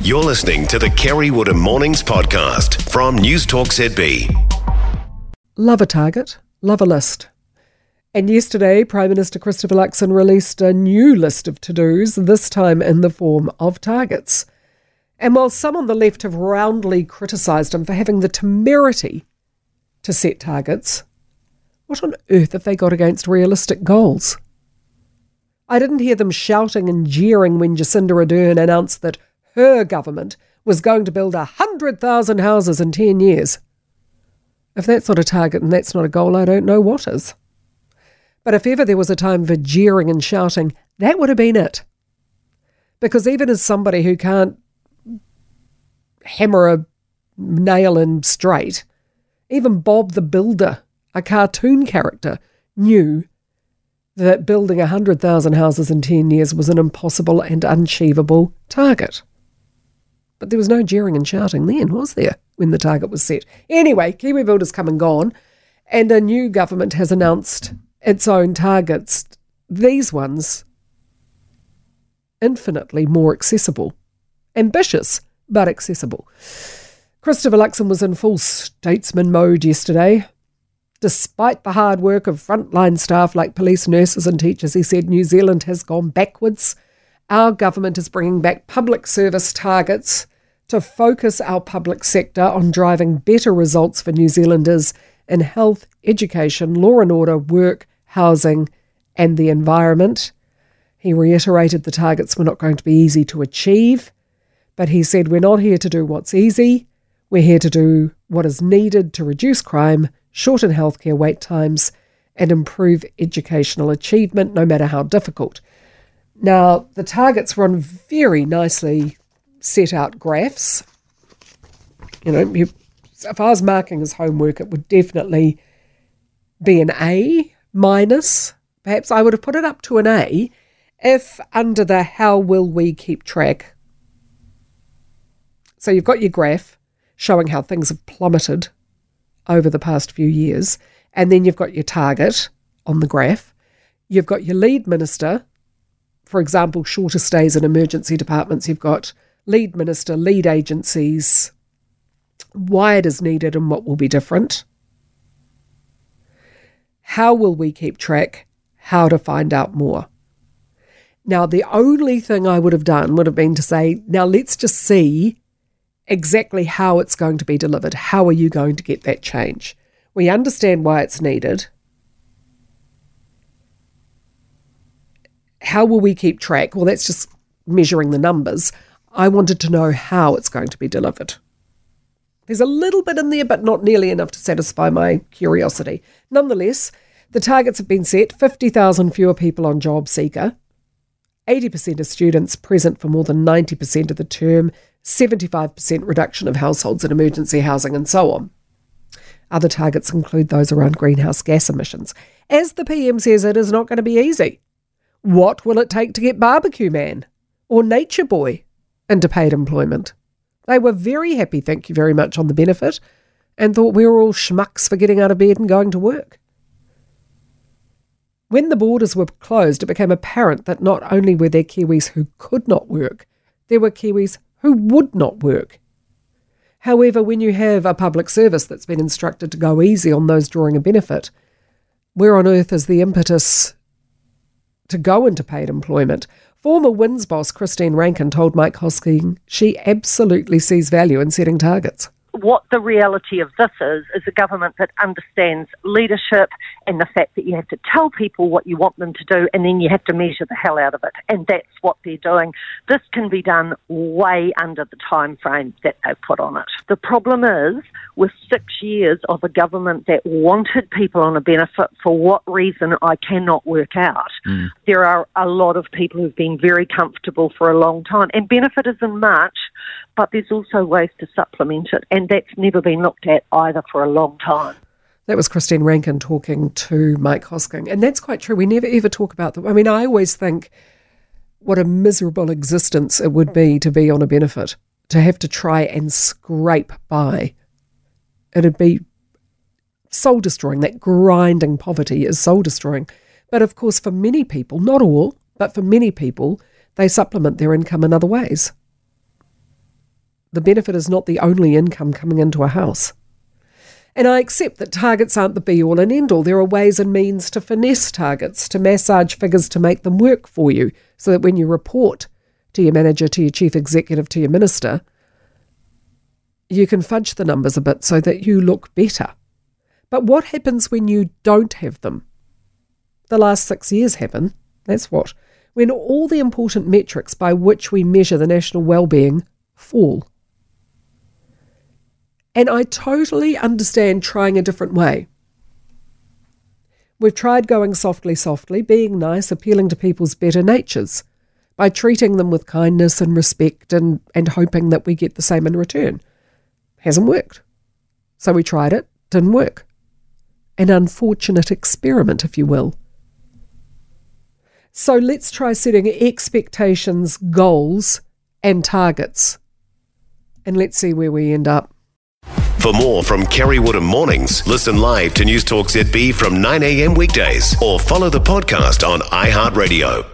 You're listening to the Kerry Woodham Mornings podcast from News Talk ZB. Love a target, love a list. And yesterday, Prime Minister Christopher Luxon released a new list of to-dos, this time in the form of targets. And while some on the left have roundly criticised him for having the temerity to set targets, what on earth have they got against realistic goals? I didn't hear them shouting and jeering when Jacinda Ardern announced that her government was going to build 100,000 houses in 10 years. If that's not a target and that's not a goal, I don't know what is. But if ever there was a time for jeering and shouting, that would have been it. Because even as somebody who can't hammer a nail in straight, even Bob the Builder, a cartoon character, knew that building 100,000 houses in 10 years was an impossible and unachievable target. But there was no jeering and shouting then, was there, when the target was set? Anyway, KiwiBuilder's come and gone, and a new government has announced its own targets. These ones, infinitely more accessible. Ambitious, but accessible. Christopher Luxon was in full statesman mode yesterday. Despite the hard work of frontline staff like police, nurses and teachers, he said New Zealand has gone backwards. Our government is bringing back public service targets to focus our public sector on driving better results for New Zealanders in health, education, law and order, work, housing and the environment. He reiterated the targets were not going to be easy to achieve, but he said we're not here to do what's easy. We're here to do what is needed to reduce crime, shorten healthcare wait times and improve educational achievement, no matter how difficult. Now, the targets were on very nicely set out graphs. You know, if I was marking his homework, it would definitely be an A minus. Perhaps I would have put it up to an A if under the how will we keep track. So you've got your graph showing how things have plummeted over the past few years, and then you've got your target on the graph. You've got your lead minister, for example, shorter stays in emergency departments. You've got lead minister, lead agencies, why it is needed and what will be different. How will we keep track? How to find out more. Now, the only thing I would have done would have been to say, now let's just see exactly how it's going to be delivered. How are you going to get that change? We understand why it's needed. How will we keep track? Well, that's just measuring the numbers. I wanted to know how it's going to be delivered. There's a little bit in there, but not nearly enough to satisfy my curiosity. Nonetheless, the targets have been set: 50,000 fewer people on JobSeeker, 80% of students present for more than 90% of the term, 75% reduction of households in emergency housing, and so on. Other targets include those around greenhouse gas emissions. As the PM says, it is not going to be easy. What will it take to get Barbecue Man or Nature Boy into paid employment? They were very happy, thank you very much, on the benefit and thought we were all schmucks for getting out of bed and going to work. When the borders were closed, it became apparent that not only were there Kiwis who could not work, there were Kiwis who would not work. However, when you have a public service that's been instructed to go easy on those drawing a benefit, where on earth is the impetus to go into paid employment? Former WINS boss Christine Rankin told Mike Hosking she absolutely sees value in setting targets. What the reality of this is a government that understands leadership and the fact that you have to tell people what you want them to do and then you have to measure the hell out of it. And that's what they're doing. This can be done way under the time frame that they've put on it. The problem is, with 6 years of a government that wanted people on a benefit for what reason I cannot work out, there are a lot of people who've been very comfortable for a long time. And benefit isn't much, but there's also ways to supplement it, and that's never been looked at either for a long time. That was Christine Rankin talking to Mike Hosking, and that's quite true. We never ever talk about them. I mean, I always think what a miserable existence it would be to be on a benefit, to have to try and scrape by. It'd be soul-destroying. That grinding poverty is soul-destroying. But of course, for many people, not all, but for many people, they supplement their income in other ways. the benefit is not the only income coming into a house. And I accept that targets aren't the be-all and end-all. There are ways and means to finesse targets, to massage figures to make them work for you, so that when you report to your manager, to your chief executive, to your minister, you can fudge the numbers a bit so that you look better. But what happens when you don't have them? The last 6 years happen. That's what. When all the important metrics by which we measure the national well-being fall. And I totally understand trying a different way. We've tried going softly, being nice, appealing to people's better natures, by treating them with kindness and respect and hoping that we get the same in return. Hasn't worked. So we tried it, didn't work. An unfortunate experiment, if you will. So let's try setting expectations, goals, and targets. And let's see where we end up. For more from Kerry Woodham Mornings, listen live to News Talk ZB from 9 a.m. weekdays or follow the podcast on iHeartRadio.